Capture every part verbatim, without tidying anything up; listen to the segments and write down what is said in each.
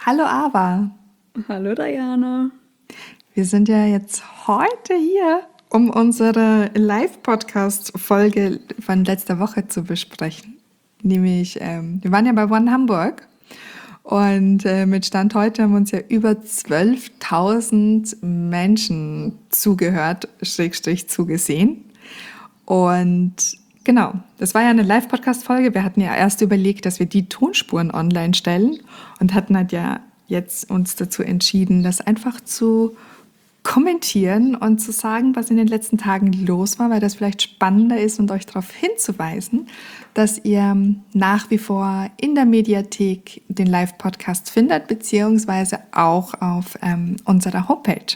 Hallo Ava, Hallo Diana. wir sind ja jetzt heute hier, um unsere Live-Podcast-Folge von letzter Woche zu besprechen. Nämlich, ähm, wir waren ja bei One Hamburg und äh, mit Stand heute haben uns ja über zwölftausend Menschen zugehört, Schrägstrich zugesehen. Und genau, das war ja eine Live-Podcast-Folge. Wir hatten ja erst überlegt, dass wir die Tonspuren online stellen und hatten halt ja jetzt uns dazu entschieden, das einfach zu kommentieren und zu sagen, was in den letzten Tagen los war, weil das vielleicht spannender ist und euch darauf hinzuweisen, dass ihr nach wie vor in der Mediathek den Live-Podcast findet, beziehungsweise auch auf ähm, unserer Homepage.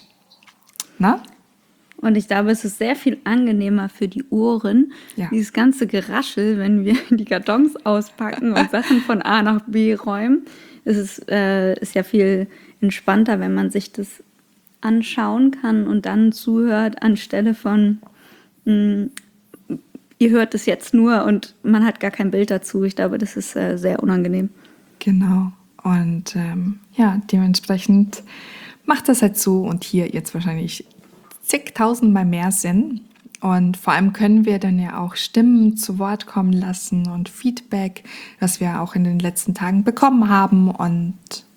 Na? Und ich glaube, es ist sehr viel angenehmer für die Ohren, Ja. dieses ganze Geraschel, wenn wir die Kartons auspacken und Sachen von A nach B räumen. Es ist, äh, ist ja viel entspannter, wenn man sich das anschauen kann und dann zuhört, anstelle von, mh, ihr hört es jetzt nur und man hat gar kein Bild dazu. Ich glaube, das ist äh, sehr unangenehm. Genau. Und ähm, ja, dementsprechend macht das halt so und hier jetzt wahrscheinlich zigtausendmal mehr Sinn. Und vor allem können wir dann ja auch Stimmen zu Wort kommen lassen und Feedback, was wir auch in den letzten Tagen bekommen haben und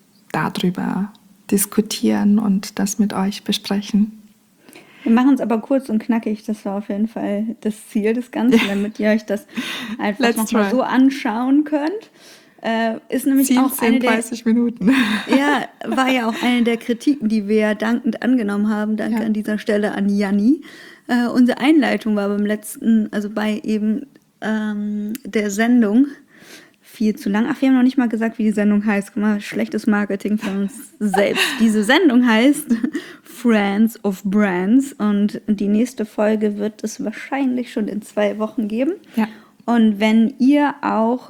darüber diskutieren und das mit euch besprechen. Wir machen es aber kurz und knackig, das war auf jeden Fall das Ziel des Ganzen, damit ihr euch das einfach nochmal so anschauen könnt. Äh, ist nämlich Ziel auch eine sind dreißig der, Minuten. Ja, war ja auch eine der Kritiken, die wir dankend angenommen haben. Danke Ja. an dieser Stelle an Janni. Äh, unsere Einleitung war beim letzten, also bei eben ähm, der Sendung, viel zu lang. Ach, wir haben noch nicht mal gesagt, wie die Sendung heißt. Guck mal, schlechtes Marketing von uns selbst. Diese Sendung heißt Friends of Brands und die nächste Folge wird es wahrscheinlich schon in zwei Wochen geben. Ja. Und wenn ihr auch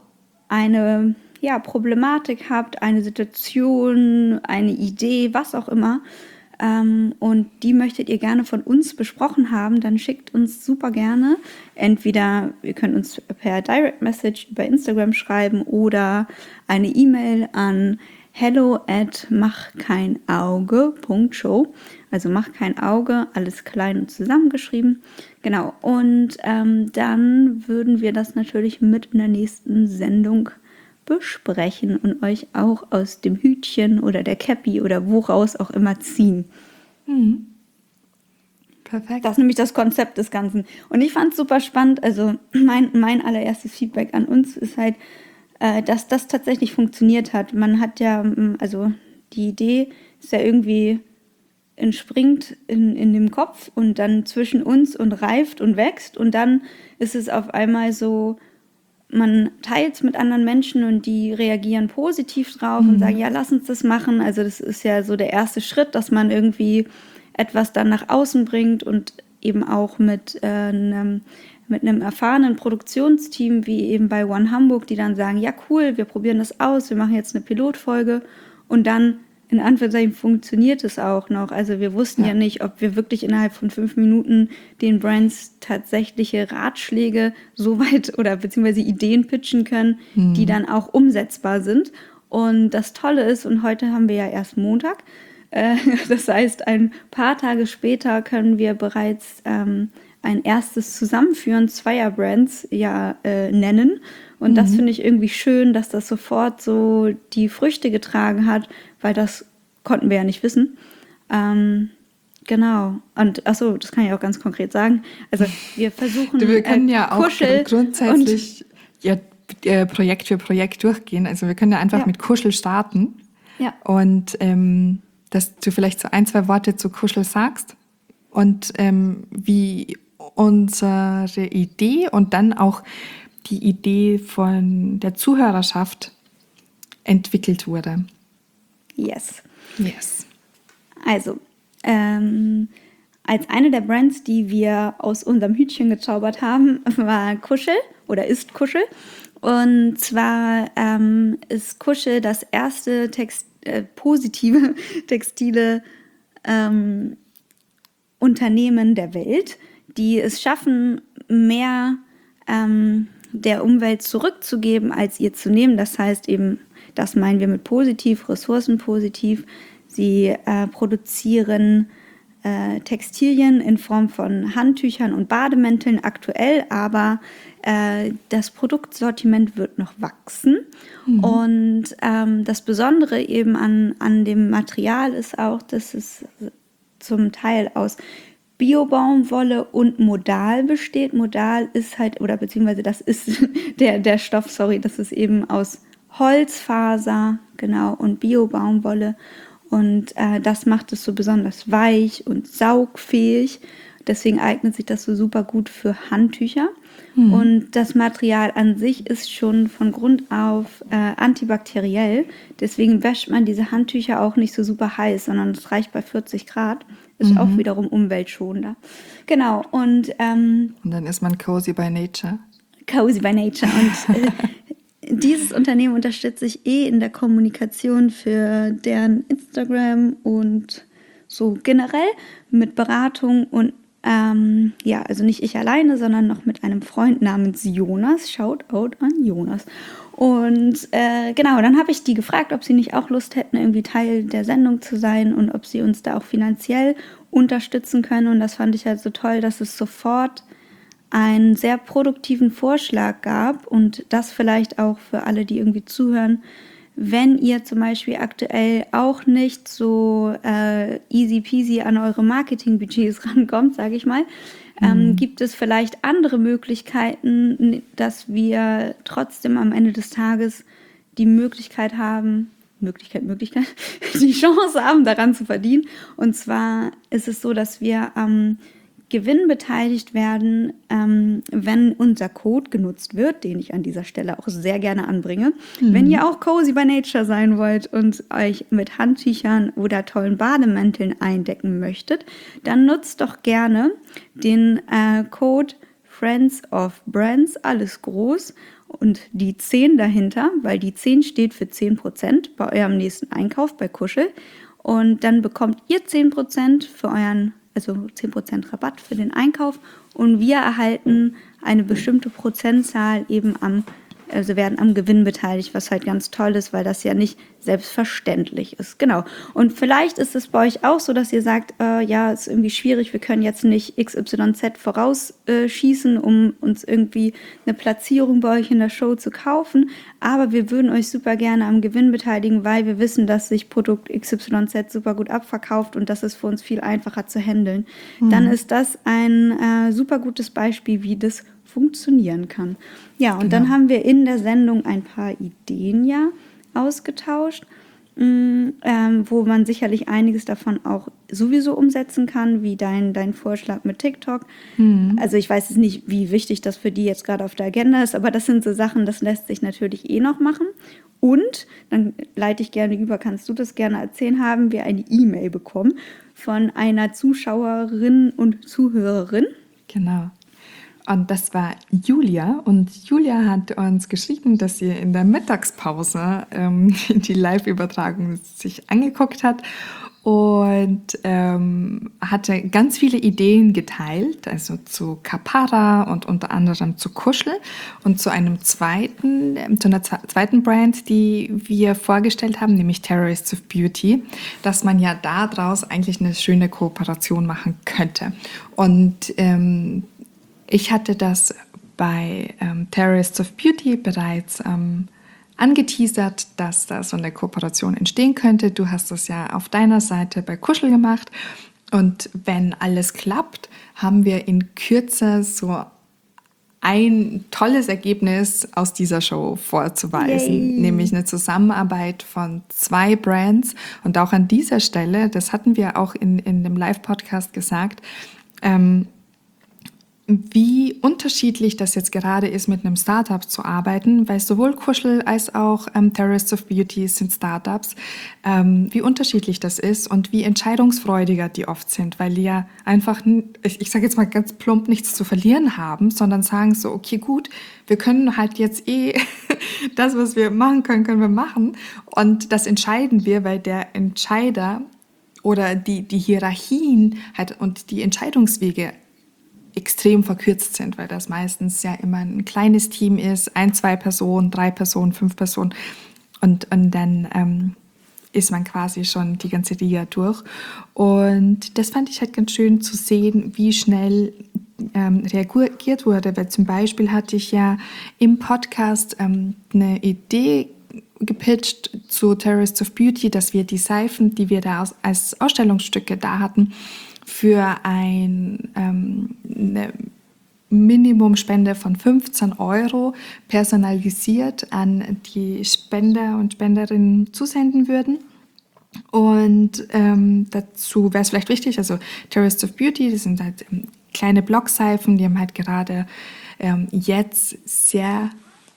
eine ja, Problematik habt, eine Situation, eine Idee, was auch immer, ähm, und die möchtet ihr gerne von uns besprochen haben, dann schickt uns super gerne. Entweder ihr könnt uns per Direct Message über Instagram schreiben oder eine E-Mail an hello at machkeinauge punkt show. Also mach kein Auge, alles klein und zusammengeschrieben. Genau, und ähm, dann würden wir das natürlich mit in der nächsten Sendung besprechen und euch auch aus dem Hütchen oder der Cappy oder woraus auch immer ziehen. Mhm. Perfekt. Das ist nämlich das Konzept des Ganzen. Und ich fand es super spannend. Also mein, mein allererstes Feedback an uns ist halt, äh, dass das tatsächlich funktioniert hat. Man hat ja, also die Idee ist ja irgendwie entspringt in, in dem Kopf und dann zwischen uns und reift und wächst. Und dann ist es auf einmal so, man teilt es mit anderen Menschen und die reagieren positiv drauf mhm. und sagen, ja, lass uns das machen. Also das ist ja so der erste Schritt, dass man irgendwie etwas dann nach außen bringt und eben auch mit, äh, einem, mit einem erfahrenen Produktionsteam, wie eben bei One Hamburg, die dann sagen, ja cool, wir probieren das aus, wir machen jetzt eine Pilotfolge und dann in Anführungszeichen funktioniert es auch noch. Also wir wussten ja. ja nicht, ob wir wirklich innerhalb von fünf Minuten den Brands tatsächliche Ratschläge so weit oder beziehungsweise Ideen pitchen können, mhm. die dann auch umsetzbar sind. Und das Tolle ist, und heute haben wir ja erst Montag, äh, das heißt, ein paar Tage später können wir bereits ähm, ein erstes Zusammenführen zweier Brands ja äh, nennen. Und mhm. das finde ich irgendwie schön, dass das sofort so die Früchte getragen hat, weil das konnten wir ja nicht wissen. Ähm, genau. Und achso, das kann ich auch ganz konkret sagen. Also wir versuchen Wir können ja äh, auch Kuschel grundsätzlich ja, äh, Projekt für Projekt durchgehen. Also wir können ja einfach ja. mit Kuschel starten. Ja. Und ähm, dass du vielleicht so ein, zwei Worte zu Kuschel sagst und ähm, wie unsere Idee und dann auch die Idee von der Zuhörerschaft entwickelt wurde. Yes. Yes. Also, ähm, als eine der Brands, die wir aus unserem Hütchen gezaubert haben, war Kuschel oder ist Kuschel. Und zwar ähm, ist Kuschel das erste Text, äh, positive textile ähm, Unternehmen der Welt, die es schaffen, mehr ähm, der Umwelt zurückzugeben, als ihr zu nehmen. Das heißt eben Das meinen wir mit positiv, ressourcenpositiv. Sie äh, produzieren äh, Textilien in Form von Handtüchern und Bademänteln aktuell, aber äh, das Produktsortiment wird noch wachsen. Mhm. Und ähm, das Besondere eben an, an dem Material ist auch, dass es zum Teil aus Bio-Baumwolle und Modal besteht. Modal ist halt, oder beziehungsweise das ist der, der Stoff, sorry, das ist eben aus Holzfaser, genau, und Bio-Baumwolle. Und äh, das macht es so besonders weich und saugfähig. Deswegen eignet sich das so super gut für Handtücher. Mhm. Und das Material an sich ist schon von Grund auf äh, antibakteriell. Deswegen wäscht man diese Handtücher auch nicht so super heiß, sondern es reicht bei vierzig Grad. Ist mhm. auch wiederum umweltschonender. Genau, und... Ähm, und dann ist man cozy by nature. Cozy by nature. Und äh, dieses Unternehmen unterstütze ich eh in der Kommunikation für deren Instagram und so generell mit Beratung und ähm, ja, also nicht ich alleine, sondern noch mit einem Freund namens Jonas. Shoutout an Jonas. Und äh, genau, dann habe ich die gefragt, ob sie nicht auch Lust hätten, irgendwie Teil der Sendung zu sein und ob sie uns da auch finanziell unterstützen können. Und das fand ich halt so toll, dass es sofort einen sehr produktiven Vorschlag gab und das vielleicht auch für alle, die irgendwie zuhören. Wenn ihr zum Beispiel aktuell auch nicht so äh, easy peasy an eure Marketingbudgets rankommt, sage ich mal, mhm. ähm, gibt es vielleicht andere Möglichkeiten, dass wir trotzdem am Ende des Tages die Möglichkeit haben, Möglichkeit, Möglichkeit, die Chance haben, daran zu verdienen. Und zwar ist es so, dass wir am ähm, Gewinn beteiligt werden, ähm, wenn unser Code genutzt wird, den ich an dieser Stelle auch sehr gerne anbringe. Mhm. Wenn ihr auch cozy by nature sein wollt und euch mit Handtüchern oder tollen Bademänteln eindecken möchtet, dann nutzt doch gerne den äh, Code Friends of Brands, alles groß und die zehn dahinter, weil die zehn steht für zehn Prozent bei eurem nächsten Einkauf bei Kuschel. Und dann bekommt ihr zehn Prozent für euren also zehn Prozent Rabatt für den Einkauf und wir erhalten eine bestimmte Prozentzahl eben am, also werden am Gewinn beteiligt, was halt ganz toll ist, weil das ja nicht selbstverständlich ist. Genau. Und vielleicht ist es bei euch auch so, dass ihr sagt, äh, ja, ist irgendwie schwierig, wir können jetzt nicht X Y Z vorausschießen, äh, um uns irgendwie eine Platzierung bei euch in der Show zu kaufen, aber wir würden euch super gerne am Gewinn beteiligen, weil wir wissen, dass sich Produkt X Y Z super gut abverkauft und das ist für uns viel einfacher zu handeln. Mhm. Dann ist das ein äh, super gutes Beispiel, wie das funktionieren kann. Ja, und genau. Dann haben wir in der Sendung ein paar Ideen ja ausgetauscht, mh, ähm, wo man sicherlich einiges davon auch sowieso umsetzen kann, wie dein, dein Vorschlag mit TikTok. Mhm. Also ich weiß jetzt nicht, wie wichtig das für die jetzt gerade auf der Agenda ist, aber das sind so Sachen, das lässt sich natürlich eh noch machen. Und, dann leite ich gerne über, kannst du das gerne erzählen, haben wir eine E-Mail bekommen von einer Zuschauerin und Zuhörerin. Genau. Und das war Julia. Und Julia hat uns geschrieben, dass sie in der Mittagspause ähm, die Live-Übertragung sich angeguckt hat und ähm, hatte ganz viele Ideen geteilt, also zu Kapara und unter anderem zu Kuschel und zu einem zweiten, zu einer zweiten Brand, die wir vorgestellt haben, nämlich Terrorists of Beauty, dass man ja daraus eigentlich eine schöne Kooperation machen könnte. Und ähm, ich hatte das bei ähm, Terrorists of Beauty bereits ähm, angeteasert, dass da so eine Kooperation entstehen könnte. Du hast das ja auf deiner Seite bei Kuschel gemacht. Und wenn alles klappt, haben wir in Kürze so ein tolles Ergebnis aus dieser Show vorzuweisen, Yay. Nämlich eine Zusammenarbeit von zwei Brands. Und auch an dieser Stelle, das hatten wir auch in, in dem Live-Podcast gesagt, ähm, wie unterschiedlich das jetzt gerade ist, mit einem Startup zu arbeiten, weil sowohl Kuschel als auch ähm, Terrorists of Beauty sind Startups, ähm, wie unterschiedlich das ist und wie entscheidungsfreudiger die oft sind, weil die ja einfach, ich, ich sage jetzt mal ganz plump, nichts zu verlieren haben, sondern sagen so, okay, gut, wir können halt jetzt eh das, was wir machen können, können wir machen und das entscheiden wir, weil der Entscheider oder die, die Hierarchien halt und die Entscheidungswege extrem verkürzt sind, weil das meistens ja immer ein kleines Team ist, ein, zwei Personen, drei Personen, fünf Personen. Und, und dann ähm, ist man quasi schon die ganze Liga durch. Und das fand ich halt ganz schön zu sehen, wie schnell ähm, reagiert wurde. Weil zum Beispiel hatte ich ja im Podcast ähm, eine Idee gepitcht zu Terrorists of Beauty, dass wir die Seifen, die wir da aus, als Ausstellungsstücke da hatten, für ein, ähm, eine Minimumspende von fünfzehn Euro personalisiert an die Spender und Spenderinnen zusenden würden. Und ähm, dazu wäre es vielleicht wichtig, also Terrorists of Beauty, das sind halt ähm, kleine Blockseifen, die haben halt gerade ähm, jetzt sehr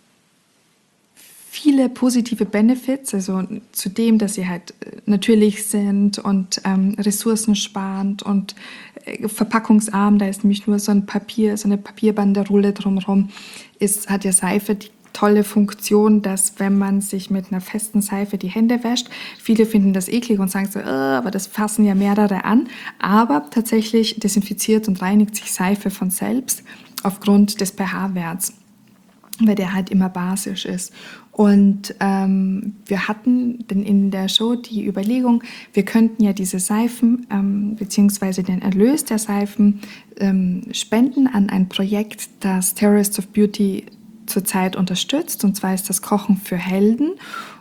viele positive Benefits, also zu dem, dass sie halt natürlich sind und ähm, ressourcensparend und äh, verpackungsarm. Da ist nämlich nur so ein Papier, so eine Papierbanderole drumherum. Ist, hat ja Seife die tolle Funktion, dass wenn man sich mit einer festen Seife die Hände wäscht, viele finden das eklig und sagen so, äh, aber das fassen ja mehrere an. Aber tatsächlich desinfiziert und reinigt sich Seife von selbst aufgrund des pH-Werts, weil der halt immer basisch ist. Und ähm, wir hatten dann in der Show die Überlegung, wir könnten ja diese Seifen ähm, beziehungsweise den Erlös der Seifen ähm, spenden an ein Projekt, das Terrorists of Beauty zurzeit unterstützt. Und zwar ist das Kochen für Helden.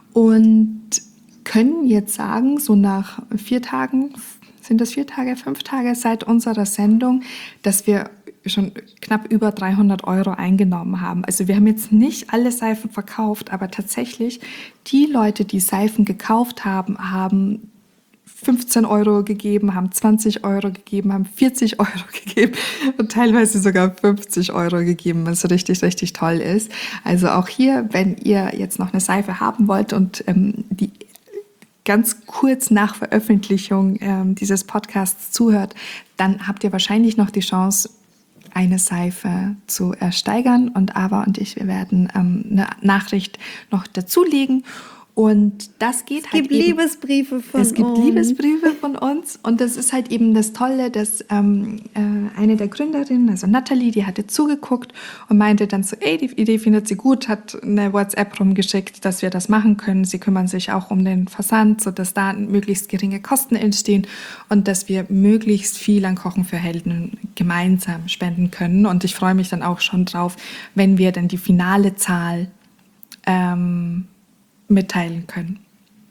Und können jetzt sagen, so nach vier Tagen, sind das vier Tage, fünf Tage seit unserer Sendung, dass wir schon knapp über dreihundert Euro eingenommen haben. Also wir haben jetzt nicht alle Seifen verkauft, aber tatsächlich die Leute, die Seifen gekauft haben, haben fünfzehn Euro gegeben, haben zwanzig Euro gegeben, haben vierzig Euro gegeben und teilweise sogar fünfzig Euro gegeben, was richtig, richtig toll ist. Also auch hier, wenn ihr jetzt noch eine Seife haben wollt und ähm, die ganz kurz nach Veröffentlichung ähm, dieses Podcasts zuhört, dann habt ihr wahrscheinlich noch die Chance, eine Seife zu ersteigern. Und Ava und ich, wir werden ähm, eine Nachricht noch dazulegen. Und das geht es halt gibt eben, Liebesbriefe von uns. Es gibt Liebesbriefe von uns. Und das ist halt eben das Tolle, dass ähm, äh, eine der Gründerinnen, also Natalie, die hatte zugeguckt und meinte dann so, ey, die Idee findet sie gut, hat eine WhatsApp rumgeschickt, dass wir das machen können. Sie kümmern sich auch um den Versand, sodass da möglichst geringe Kosten entstehen und dass wir möglichst viel an Kochen für Helden gemeinsam spenden können. Und ich freue mich dann auch schon drauf, wenn wir dann die finale Zahl ähm, mitteilen können.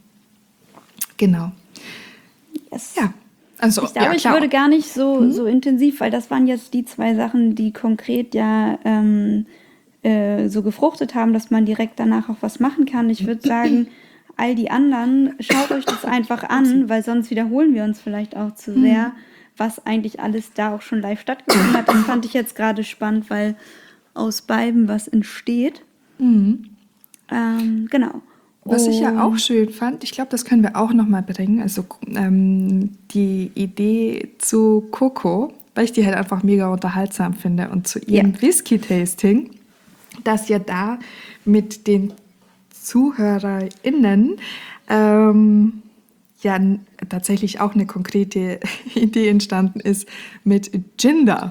Genau. Yes. Ja, also ich glaube, ja, ich klar. würde gar nicht so, Hm? so intensiv, weil das waren jetzt die zwei Sachen, die konkret ja ähm, äh, so gefruchtet haben, dass man direkt danach auch was machen kann. Ich würde sagen, all die anderen, schaut euch das einfach an, weil sonst wiederholen wir uns vielleicht auch zu sehr, was eigentlich alles da auch schon live stattgefunden hat. Das fand ich jetzt gerade spannend, weil aus beiden was entsteht. Mhm. Ähm, genau. Was ich ja auch Und- schön fand, ich glaube, das können wir auch nochmal bringen, also ähm, die Idee zu Coco, weil ich die halt einfach mega unterhaltsam finde und zu ihrem Ja. Whisky-Tasting, dass ja da mit den ZuhörerInnen ähm, ja n- tatsächlich auch eine konkrete Idee entstanden ist mit Ginder.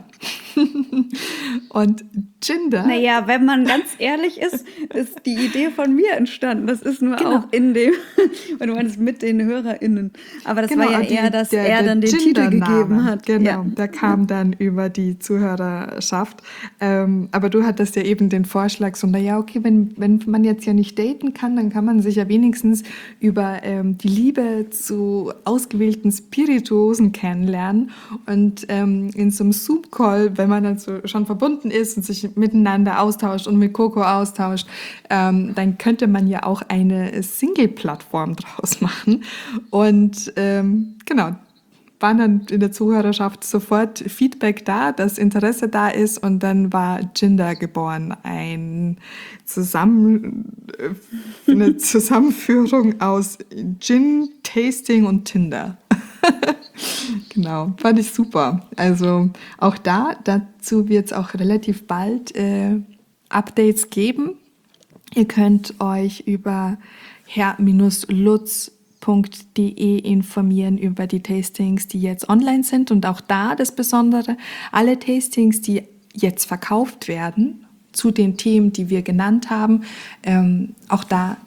Und Ginder... Naja, wenn man ganz ehrlich ist, ist die Idee von mir entstanden. Das ist nur Genau. auch in dem, und du meinst mit den HörerInnen. Aber das war ja die- eher, dass der- er der dann den Titel Gender-Name. gegeben hat. Genau, Ja. der kam dann über die Zuhörerschaft. Ähm, aber du hattest ja eben den Vorschlag, so, naja, okay, wenn, wenn man jetzt ja nicht daten kann, dann kann man sich ja wenigstens über ähm, die Liebe zu ausgewählten Spirituosen kennenlernen. Und ähm, in so einem Zoom-Call, wenn man dann so schon verbunden ist und sich miteinander austauscht und mit Coco austauscht, ähm, dann könnte man ja auch eine Single-Plattform draus machen. Und ähm, genau, waren dann in der Zuhörerschaft sofort Feedback da, dass Interesse da ist, und dann war Ginder geboren, ein Zusammen, äh, eine Zusammenführung aus Gin, Tasting und Tinder. Genau, fand ich super. Also auch da, dazu wird es auch relativ bald äh, Updates geben. Ihr könnt euch über herr lutz punkt de informieren über die Tastings, die jetzt online sind. Und auch da das Besondere, alle Tastings, die jetzt verkauft werden, zu den Themen, die wir genannt haben, ähm, auch da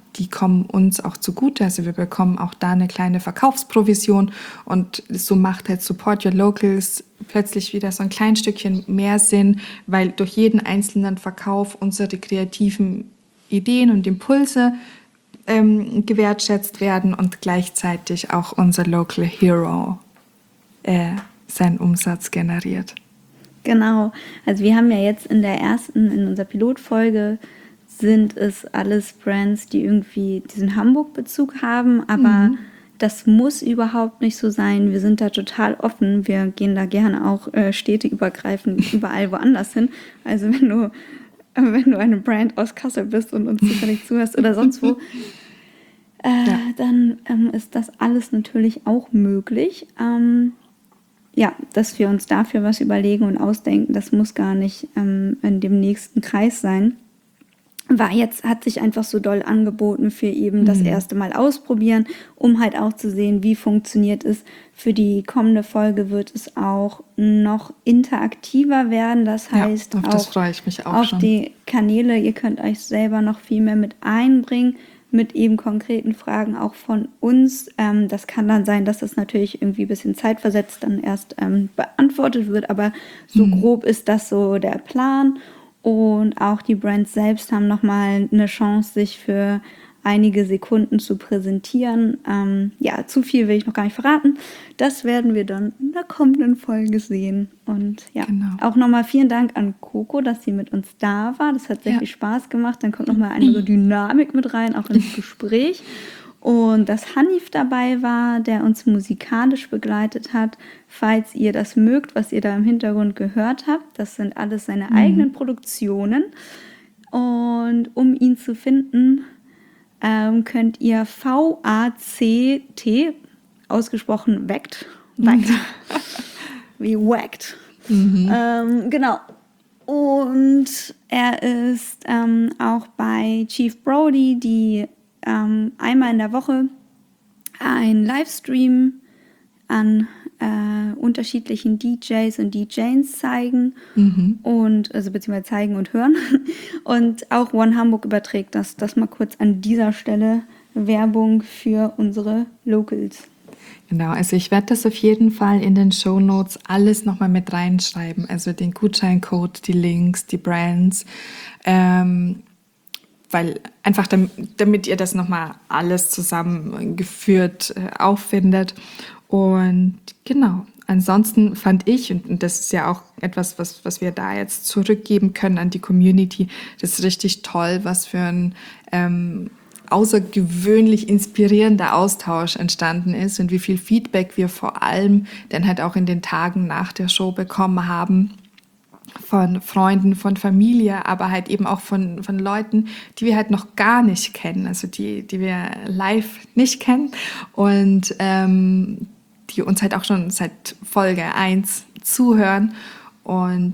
die kommen uns auch zugute. Also wir bekommen auch da eine kleine Verkaufsprovision und so macht halt Support Your Locals plötzlich wieder so ein klein Stückchen mehr Sinn, weil durch jeden einzelnen Verkauf unsere kreativen Ideen und Impulse ähm, gewertschätzt werden und gleichzeitig auch unser Local Hero äh, seinen Umsatz generiert. Genau, also wir haben ja jetzt in der ersten, in unserer Pilotfolge sind es alles Brands, die irgendwie diesen Hamburg-Bezug haben, aber mhm. das muss überhaupt nicht so sein. Wir sind da total offen. Wir gehen da gerne auch äh, städteübergreifend überall woanders hin. Also wenn du, äh, wenn du eine Brand aus Kassel bist und uns zufällig zuhörst oder sonst wo, äh, ja. dann ähm, ist das alles natürlich auch möglich. Ähm, ja, dass wir uns dafür was überlegen und ausdenken, das muss gar nicht ähm, in dem nächsten Kreis sein. War jetzt, hat sich einfach so doll angeboten für eben das erste Mal ausprobieren, um halt auch zu sehen, wie funktioniert es. Für die kommende Folge wird es auch noch interaktiver werden. Das heißt, ja, auf das freue ich mich auch auf schon. Die Kanäle, ihr könnt euch selber noch viel mehr mit einbringen, mit eben konkreten Fragen auch von uns. Ähm, das kann dann sein, dass das natürlich irgendwie ein bisschen zeitversetzt dann erst ähm, beantwortet wird, aber so mhm. grob ist das so der Plan. Und auch die Brands selbst haben nochmal eine Chance, sich für einige Sekunden zu präsentieren. Ähm, ja, zu viel will ich noch gar nicht verraten. Das werden wir dann in der kommenden Folge sehen. Und ja, genau. Auch nochmal vielen Dank an Coco, dass sie mit uns da war. Das hat sehr ja. viel Spaß gemacht. Dann kommt nochmal eine andere Dynamik mit rein, auch ins Gespräch. Und dass Hanif dabei war, der uns musikalisch begleitet hat. Falls ihr das mögt, was ihr da im Hintergrund gehört habt, das sind alles seine mhm. eigenen Produktionen. Und um ihn zu finden, ähm, könnt ihr V A C T, ausgesprochen Wacked, Wacked, wie Wacked. Mhm. Ähm, genau. Und er ist ähm, auch bei Chief Brody, die Ähm, einmal in der Woche ein Livestream an äh, unterschiedlichen D Js und D Js zeigen mhm. und also beziehungsweise zeigen und hören und auch One Hamburg überträgt das. Das mal kurz an dieser Stelle Werbung für unsere Locals. Genau, also ich werde das auf jeden Fall in den Shownotes alles nochmal mit reinschreiben, also den Gutscheincode, die Links, die Brands, ähm, weil einfach damit, damit ihr das nochmal alles zusammengeführt äh, auffindet. Und genau, ansonsten fand ich, und, und das ist ja auch etwas, was, was wir da jetzt zurückgeben können an die Community, das ist richtig toll, was für ein ähm, außergewöhnlich inspirierender Austausch entstanden ist und wie viel Feedback wir vor allem dann halt auch in den Tagen nach der Show bekommen haben. Von Freunden, von Familie, aber halt eben auch von, von Leuten, die wir halt noch gar nicht kennen, also die, die wir live nicht kennen und ähm, die uns halt auch schon seit Folge eins zuhören und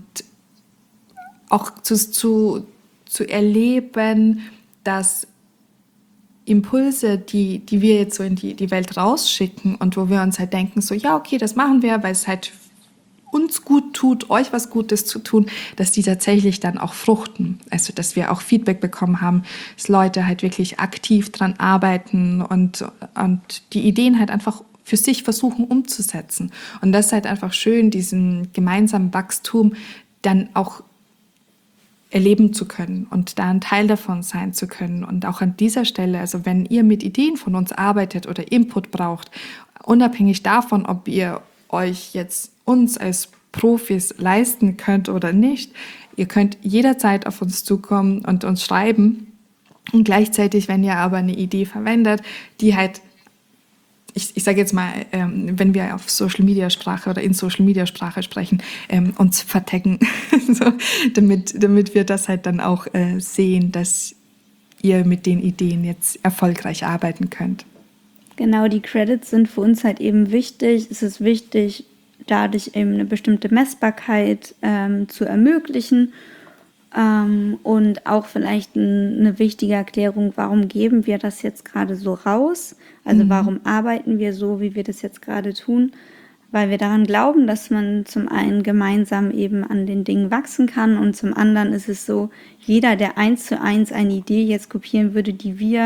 auch zu, zu, zu erleben, dass Impulse, die, die wir jetzt so in die, die Welt rausschicken und wo wir uns halt denken, so ja, okay, das machen wir, weil es halt uns gut tut, euch was Gutes zu tun, dass die tatsächlich dann auch fruchten. Also, dass wir auch Feedback bekommen haben, dass Leute halt wirklich aktiv dran arbeiten und, und die Ideen halt einfach für sich versuchen umzusetzen. Und das ist halt einfach schön, diesen gemeinsamen Wachstum dann auch erleben zu können und da ein Teil davon sein zu können. Und auch an dieser Stelle, also wenn ihr mit Ideen von uns arbeitet oder Input braucht, unabhängig davon, ob ihr euch jetzt uns als Profis leisten könnt oder nicht, ihr könnt jederzeit auf uns zukommen und uns schreiben. Und gleichzeitig, wenn ihr aber eine Idee verwendet, die halt, ich, ich sage jetzt mal, ähm, wenn wir auf Social-Media-Sprache oder in Social-Media-Sprache sprechen, ähm, uns vertecken, so, damit, damit wir das halt dann auch äh, sehen, dass ihr mit den Ideen jetzt erfolgreich arbeiten könnt. Genau, die Credits sind für uns halt eben wichtig. Es ist wichtig, dadurch eben eine bestimmte Messbarkeit ähm, zu ermöglichen ähm, und auch vielleicht ein, eine wichtige Erklärung, warum geben wir das jetzt gerade so raus? Also mhm. warum arbeiten wir so, wie wir das jetzt gerade tun? Weil wir daran glauben, dass man zum einen gemeinsam eben an den Dingen wachsen kann und zum anderen ist es so, jeder, der eins zu eins eine Idee jetzt kopieren würde, die wir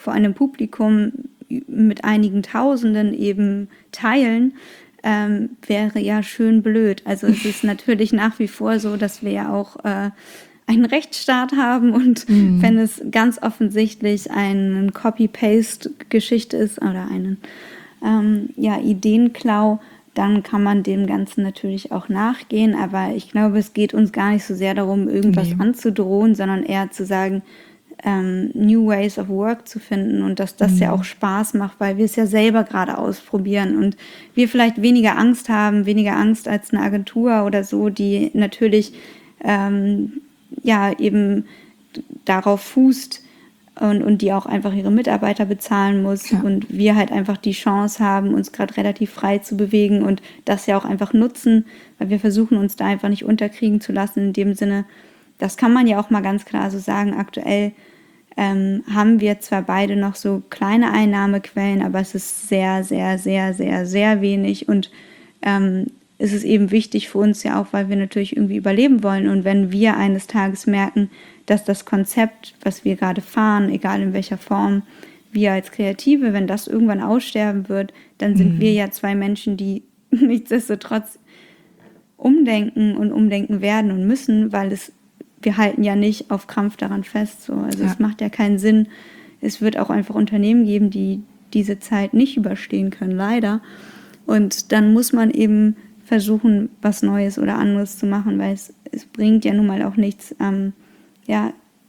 vor einem Publikum mit einigen Tausenden eben teilen, ähm, wäre ja schön blöd. Also es ist natürlich nach wie vor so, dass wir ja auch äh, einen Rechtsstaat haben und mhm. wenn es ganz offensichtlich eine Copy-Paste-Geschichte ist oder einen ähm, ja, Ideenklau, dann kann man dem Ganzen natürlich auch nachgehen. Aber ich glaube, es geht uns gar nicht so sehr darum, irgendwas nee. anzudrohen, sondern eher zu sagen, ähm, New Ways of Work zu finden und dass das mhm. ja auch Spaß macht, weil wir es ja selber gerade ausprobieren und wir vielleicht weniger Angst haben, weniger Angst als eine Agentur oder so, die natürlich ähm, ja eben darauf fußt und, und die auch einfach ihre Mitarbeiter bezahlen muss ja. und wir halt einfach die Chance haben, uns gerade relativ frei zu bewegen und das ja auch einfach nutzen, weil wir versuchen, uns da einfach nicht unterkriegen zu lassen, in dem Sinne, das kann man ja auch mal ganz klar so sagen, aktuell ähm, haben wir zwar beide noch so kleine Einnahmequellen, aber es ist sehr, sehr, sehr, sehr, sehr wenig und ähm, es ist eben wichtig für uns ja auch, weil wir natürlich irgendwie überleben wollen und wenn wir eines Tages merken, dass das Konzept, was wir gerade fahren, egal in welcher Form, wir als Kreative, wenn das irgendwann aussterben wird, dann sind mhm. wir ja zwei Menschen, die nichtsdestotrotz umdenken und umdenken werden und müssen, weil es wir halten ja nicht auf Krampf daran fest. So. Also ja. es macht ja keinen Sinn. Es wird auch einfach Unternehmen geben, die diese Zeit nicht überstehen können, leider. Und dann muss man eben versuchen, was Neues oder anderes zu machen, weil es, es bringt ja nun mal auch nichts, ähm, ja,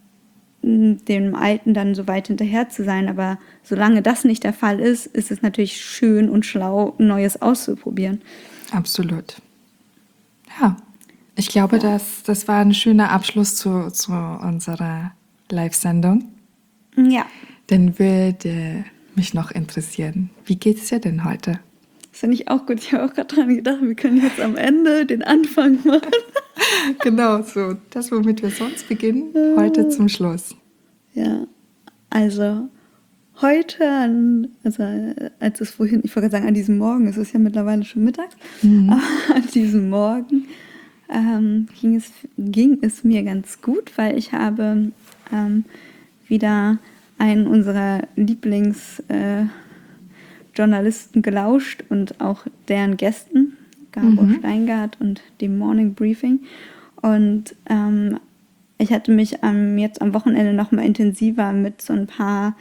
dem Alten dann so weit hinterher zu sein. Aber solange das nicht der Fall ist, ist es natürlich schön und schlau, Neues auszuprobieren. Absolut. Ja. Ich glaube, ja. das, das war ein schöner Abschluss zu, zu unserer Live-Sendung. Ja. Dann würde mich noch interessieren, wie geht es dir denn heute? Das finde ich auch gut. Ich habe auch gerade dran gedacht, wir können jetzt am Ende den Anfang machen. Genau, so das, womit wir sonst beginnen, heute zum Schluss. Ja, also heute, an, also als es vorhin, ich wollte sagen, an diesem Morgen, es ist ja mittlerweile schon mittags, mhm. aber an diesem Morgen Ähm, ging, es, ging es mir ganz gut, weil ich habe ähm, wieder einen unserer Lieblingsjournalisten äh, gelauscht und auch deren Gästen, Gabor mhm. Steingart und dem Morning Briefing. Und ähm, ich hatte mich ähm, jetzt am Wochenende noch mal intensiver mit so ein paar,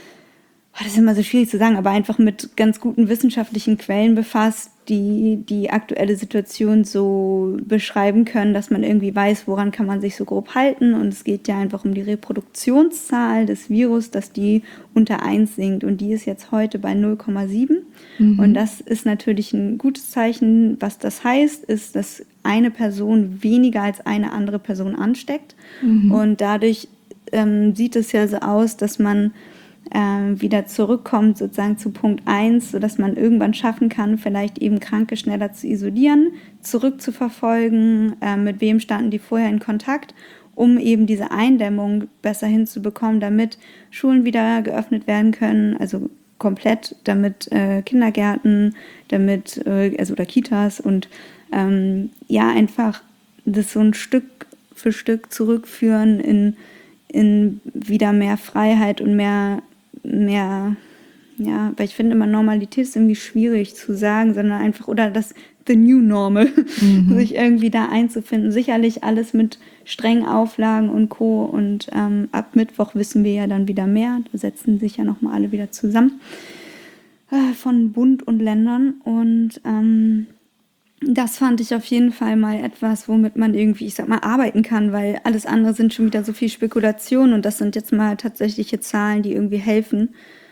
das ist immer so schwierig zu sagen, aber einfach mit ganz guten wissenschaftlichen Quellen befasst, die die aktuelle Situation so beschreiben können, dass man irgendwie weiß, woran kann man sich so grob halten. Und es geht ja einfach um die Reproduktionszahl des Virus, dass die unter eins sinkt. Und die ist jetzt heute bei null Komma sieben. Mhm. Und das ist natürlich ein gutes Zeichen. Was das heißt, ist, dass eine Person weniger als eine andere Person ansteckt. Mhm. Und dadurch ähm, sieht es ja so aus, dass man äh, wieder zurückkommt sozusagen zu Punkt eins, sodass man irgendwann schaffen kann, vielleicht eben Kranke schneller zu isolieren, zurückzuverfolgen, äh, mit wem standen die vorher in Kontakt, um eben diese Eindämmung besser hinzubekommen, damit Schulen wieder geöffnet werden können, also komplett, damit äh, Kindergärten, damit, äh, also oder Kitas und ähm, ja, einfach das so ein Stück für Stück zurückführen in, in wieder mehr Freiheit und mehr, mehr, ja, weil ich finde immer Normalität ist irgendwie schwierig zu sagen, sondern einfach, oder das the new normal, mhm. sich irgendwie da einzufinden. Sicherlich alles mit strengen Auflagen und Co. Und ähm, ab Mittwoch wissen wir ja dann wieder mehr. Da setzen sich ja nochmal alle wieder zusammen äh, von Bund und Ländern. Und ähm, das fand ich auf jeden Fall mal etwas, womit man irgendwie, ich sag mal, arbeiten kann, weil alles andere sind schon wieder so viel Spekulation und das sind jetzt mal tatsächliche Zahlen, die irgendwie helfen.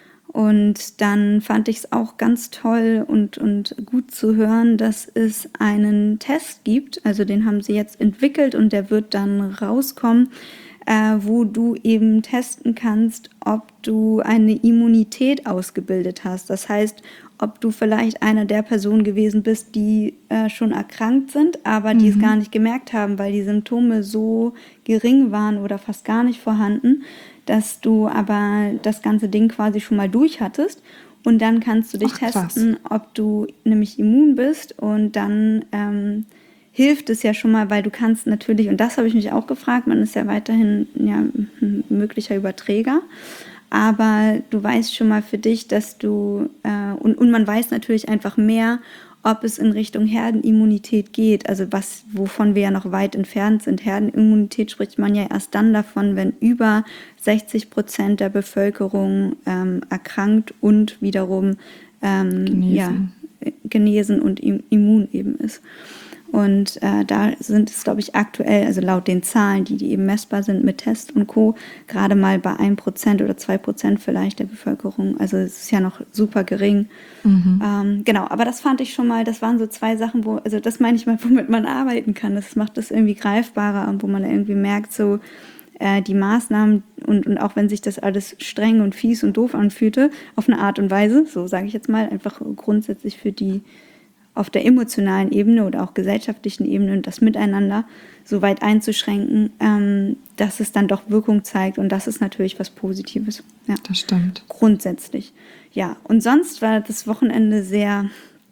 Und dann fand ich es auch ganz toll und, und gut zu hören, dass es einen Test gibt, also den haben sie jetzt entwickelt und der wird dann rauskommen, äh, wo du eben testen kannst, ob du eine Immunität ausgebildet hast. Das heißt, ob du vielleicht einer der Personen gewesen bist, die äh, schon erkrankt sind, aber die mhm. es gar nicht gemerkt haben, weil die Symptome so gering waren oder fast gar nicht vorhanden, dass du aber das ganze Ding quasi schon mal durch hattest. Und dann kannst du dich Ach, testen, ob du nämlich immun bist. Und dann ähm, hilft es ja schon mal, weil du kannst natürlich, und das habe ich mich auch gefragt, man ist ja weiterhin ja, ein möglicher Überträger. aber du weißt schon mal für dich, dass du, äh, und, und man weiß natürlich einfach mehr, ob es in Richtung Herdenimmunität geht, also was, wovon wir ja noch weit entfernt sind. Herdenimmunität spricht man ja erst dann davon, wenn über sechzig Prozent der Bevölkerung ähm, erkrankt und wiederum ähm, Genesen. Ja, genesen und im, immun eben ist. Und äh, da sind es, glaube ich, aktuell, also laut den Zahlen, die, die eben messbar sind mit Test und Co., gerade mal bei ein Prozent oder zwei Prozent vielleicht der Bevölkerung. Also es ist ja noch super gering. Mhm. Ähm, genau, aber das fand ich schon mal, das waren so zwei Sachen, wo, also das meine ich mal, womit man arbeiten kann. Das macht das irgendwie greifbarer und wo man irgendwie merkt, so äh, die Maßnahmen und, und auch wenn sich das alles streng und fies und doof anfühlte, auf eine Art und Weise, so sage ich jetzt mal, einfach grundsätzlich für die auf der emotionalen Ebene oder auch gesellschaftlichen Ebene und das Miteinander so weit einzuschränken, ähm, dass es dann doch Wirkung zeigt und das ist natürlich was Positives. Ja. Das stimmt. Grundsätzlich. Ja, und sonst war das Wochenende sehr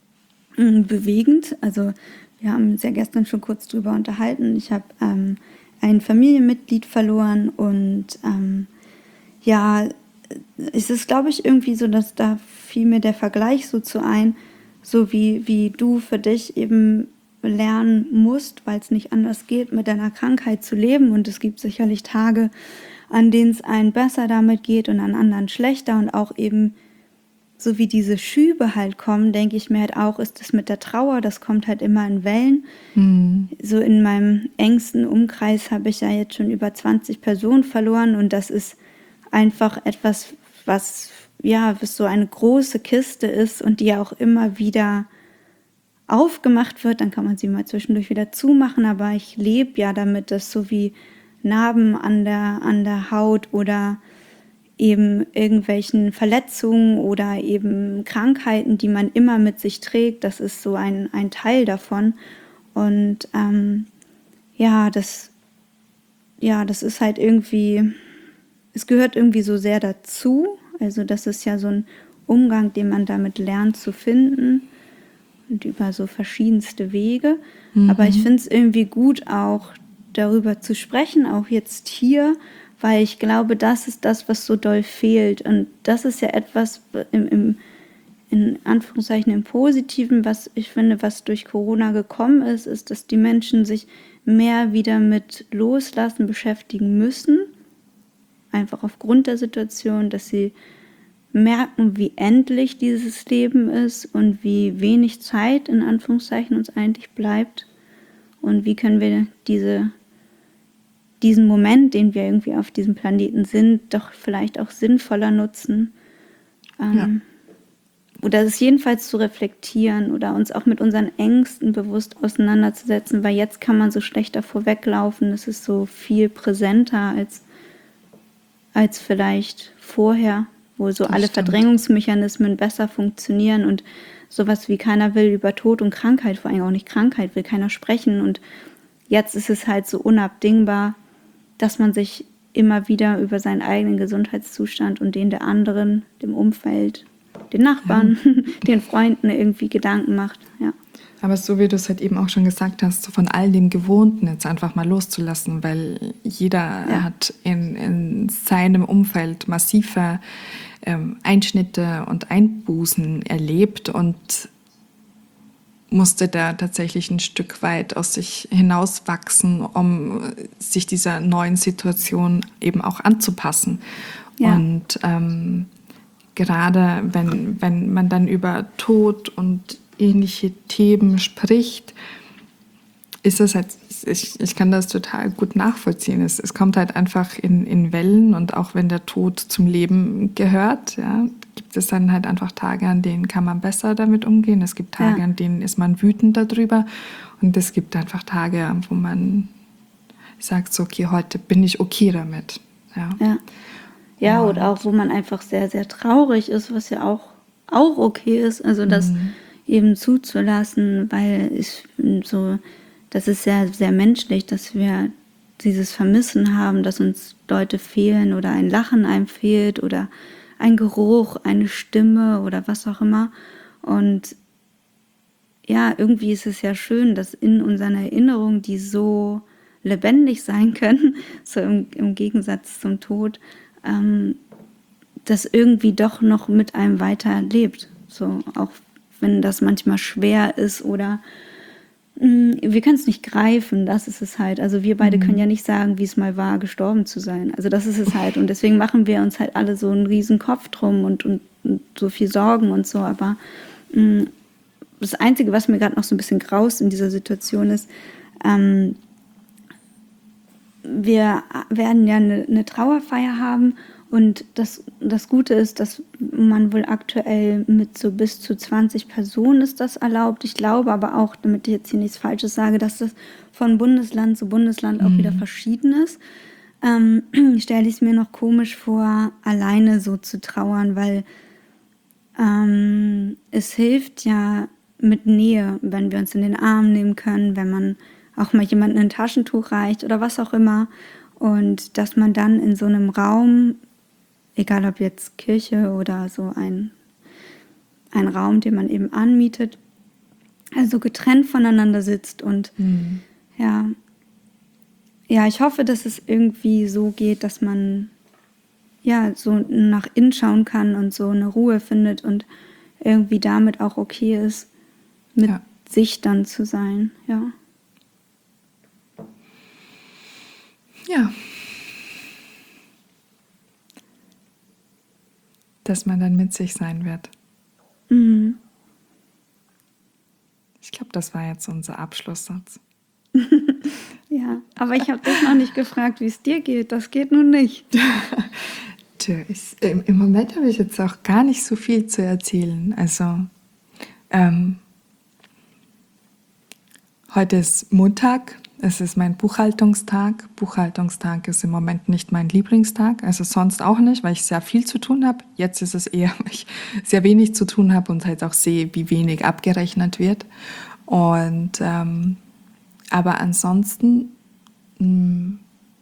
mh, bewegend. Also wir haben uns ja gestern schon kurz drüber unterhalten. Ich habe ähm, ein Familienmitglied verloren und ähm, ja, es ist, glaube ich, irgendwie so, dass da fiel mir der Vergleich so zu ein, so wie, wie du für dich eben lernen musst, weil es nicht anders geht, mit deiner Krankheit zu leben. Und es gibt sicherlich Tage, an denen es einem besser damit geht und an anderen schlechter. Und auch eben, so wie diese Schübe halt kommen, denke ich mir halt auch, ist das mit der Trauer, das kommt halt immer in Wellen. Mhm. So in meinem engsten Umkreis habe ich ja jetzt schon über zwanzig Personen verloren. Und das ist einfach etwas, was ja, was so eine große Kiste ist und die ja auch immer wieder aufgemacht wird, dann kann man sie mal zwischendurch wieder zumachen, aber ich lebe ja damit, dass so wie Narben an der, an der Haut oder eben irgendwelchen Verletzungen oder eben Krankheiten, die man immer mit sich trägt, das ist so ein, ein Teil davon und ähm, ja, das ja, das ist halt irgendwie, es gehört irgendwie so sehr dazu. Also das ist ja so ein Umgang, den man damit lernt zu finden und über so verschiedenste Wege. Mhm. Aber ich finde es irgendwie gut, auch darüber zu sprechen, auch jetzt hier, weil ich glaube, das ist das, was so doll fehlt. Und das ist ja etwas im, im in Anführungszeichen im Positiven, was ich finde, was durch Corona gekommen ist, ist, dass die Menschen sich mehr wieder mit Loslassen beschäftigen müssen. Einfach aufgrund der Situation, dass sie merken, wie endlich dieses Leben ist und wie wenig Zeit in Anführungszeichen uns eigentlich bleibt und wie können wir diese, diesen Moment, den wir irgendwie auf diesem Planeten sind, doch vielleicht auch sinnvoller nutzen. Ähm, ja. Oder es jedenfalls zu reflektieren oder uns auch mit unseren Ängsten bewusst auseinanderzusetzen, weil jetzt kann man so schlecht davor weglaufen, es ist so viel präsenter als als vielleicht vorher, wo so das alle stimmt. Verdrängungsmechanismen besser funktionieren und sowas wie keiner will über Tod und Krankheit, vor allem auch nicht Krankheit, will keiner sprechen und jetzt ist es halt so unabdingbar, dass man sich immer wieder über seinen eigenen Gesundheitszustand und den der anderen, dem Umfeld, den Nachbarn, ja. den Freunden irgendwie Gedanken macht, ja. Aber so wie du es halt eben auch schon gesagt hast, so von all dem Gewohnten jetzt einfach mal loszulassen, weil jeder ja. hat in, in seinem Umfeld massive ähm, Einschnitte und Einbußen erlebt und musste da tatsächlich ein Stück weit aus sich hinauswachsen, um sich dieser neuen Situation eben auch anzupassen. Ja. Und ähm, gerade wenn, wenn man dann über Tod und ähnliche Themen spricht, ist es halt, ich, ich kann das total gut nachvollziehen. Es, es kommt halt einfach in, in Wellen und auch wenn der Tod zum Leben gehört, ja, gibt es dann halt einfach Tage, an denen kann man besser damit umgehen. Es gibt Tage, ja. an denen ist man wütend darüber und es gibt einfach Tage, wo man sagt so, okay, heute bin ich okay damit. Ja, ja. ja oder auch, wo man einfach sehr, sehr traurig ist, was ja auch, auch okay ist. Also das mhm. eben zuzulassen, weil ich so, das ist sehr, sehr menschlich, dass wir dieses Vermissen haben, dass uns Leute fehlen oder ein Lachen einem fehlt oder ein Geruch, eine Stimme oder was auch immer. Und ja, irgendwie ist es ja schön, dass in unseren Erinnerungen, die so lebendig sein können, so im, im Gegensatz zum Tod, ähm, das irgendwie doch noch mit einem weiterlebt. So, auch wenn das manchmal schwer ist oder mh, wir können es nicht greifen, das ist es halt. Also wir beide Mhm. können ja nicht sagen, wie es mal war, gestorben zu sein. Also das ist es halt. Und deswegen machen wir uns halt alle so einen riesen Kopf drum und, und, und so viel Sorgen und so. Aber mh, das Einzige, was mir gerade noch so ein bisschen graust in dieser Situation ist, ähm, wir werden ja eine, eine Trauerfeier haben und das, das Gute ist, dass man wohl aktuell mit so bis zu zwanzig Personen ist das erlaubt. Ich glaube aber auch, damit ich jetzt hier nichts Falsches sage, dass das von Bundesland zu Bundesland auch wieder verschieden ist. Ähm, stelle ich es mir noch komisch vor, alleine so zu trauern, weil ähm, es hilft ja mit Nähe, wenn wir uns in den Arm nehmen können, wenn man auch mal jemandem ein Taschentuch reicht oder was auch immer. Und dass man dann in so einem Raum, egal ob jetzt Kirche oder so ein, ein Raum, den man eben anmietet, also getrennt voneinander sitzt. Und Mhm. ja, ja, ich hoffe, dass es irgendwie so geht, dass man ja so nach innen schauen kann und so eine Ruhe findet und irgendwie damit auch okay ist, mit Ja. sich dann zu sein, ja. Ja. Dass man dann mit sich sein wird. Mhm. Ich glaube, das war jetzt unser Abschlusssatz. Ja, aber ich habe dich noch nicht gefragt, wie es dir geht. Das geht nun nicht. Tja, ich, im, im Moment habe ich jetzt auch gar nicht so viel zu erzählen. Also, ähm, heute ist Montag, es ist mein Buchhaltungstag. Buchhaltungstag ist im Moment nicht mein Lieblingstag, also sonst auch nicht, weil ich sehr viel zu tun habe. Jetzt ist es eher, weil ich sehr wenig zu tun habe und halt auch sehe, wie wenig abgerechnet wird. Und ähm, aber ansonsten mh,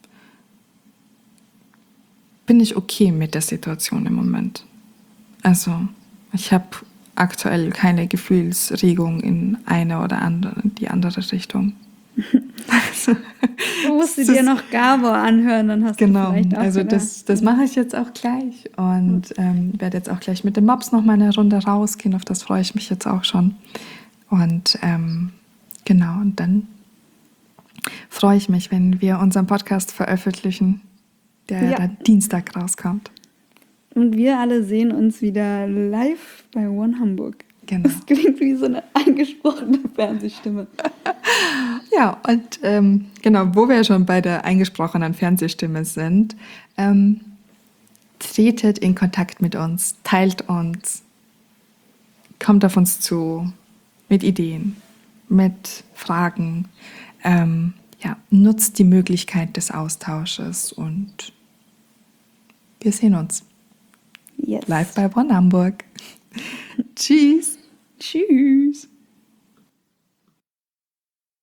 bin ich okay mit der Situation im Moment. Also ich habe aktuell keine Gefühlsregung in eine oder andere, die andere Richtung. Also, Du musst sie das dir ist- noch Gabor anhören, dann hast Genau, du vielleicht auch also wieder- das, das mache ich jetzt auch gleich und ähm, werde jetzt auch gleich mit dem Mops noch mal eine Runde rausgehen, auf das freue ich mich jetzt auch schon. Und ähm, genau, und dann freue ich mich, wenn wir unseren Podcast veröffentlichen, der Ja. dann Dienstag rauskommt. Und wir alle sehen uns wieder live bei One Hamburg. Genau. Das klingt wie so eine eingesprochene Fernsehstimme. Ja, und ähm, genau, wo wir schon bei der eingesprochenen Fernsehstimme sind, ähm, tretet in Kontakt mit uns, teilt uns, kommt auf uns zu mit Ideen, mit Fragen. Ähm, ja, nutzt die Möglichkeit des Austausches und wir sehen uns Yes. live bei One Hamburg. Tschüss. Tschüss.